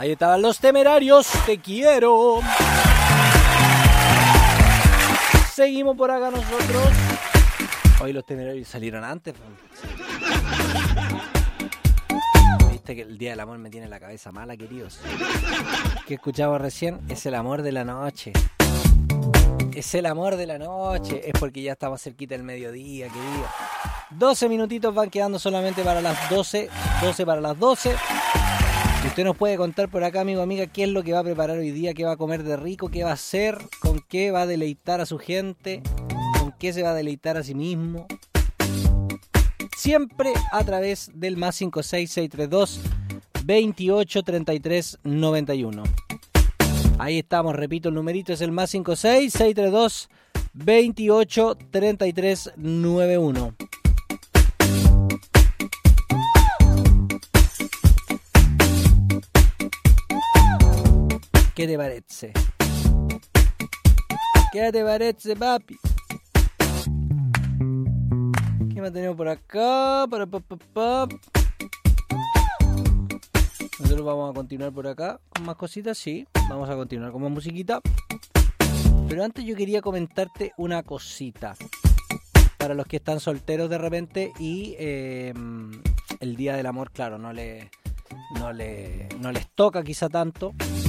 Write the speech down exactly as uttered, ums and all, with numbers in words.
Ahí estaban Los Temerarios, te quiero. Seguimos por acá nosotros. Hoy Los Temerarios salieron antes. Viste que el Día del Amor me tiene la cabeza mala, queridos. ¿Qué escuchamos recién? Es el amor de la noche. Es el amor de la noche. Es porque ya estamos cerquita del mediodía, querido. doce minutitos van quedando solamente para las doce. doce para las doce. Y usted nos puede contar por acá, amigo, amiga, qué es lo que va a preparar hoy día, qué va a comer de rico, qué va a hacer, con qué va a deleitar a su gente, con qué se va a deleitar a sí mismo. Siempre a través del más cinco seis seis tres dos, veintiocho treinta y tres noventa y uno. Ahí estamos, repito, el numerito es el más cinco seis seis tres dos, veintiocho treinta y tres noventa y uno. ¿Qué te parece? ¿Qué te parece, papi? ¿Qué más tenemos por acá? Para, pa, pa, pa. Nosotros vamos a continuar por acá con más cositas, sí. Vamos a continuar con más musiquita. Pero antes yo quería comentarte una cosita. Para los que están solteros de repente y eh, el Día del Amor, claro, no, le, no, le, no les toca quizá tanto.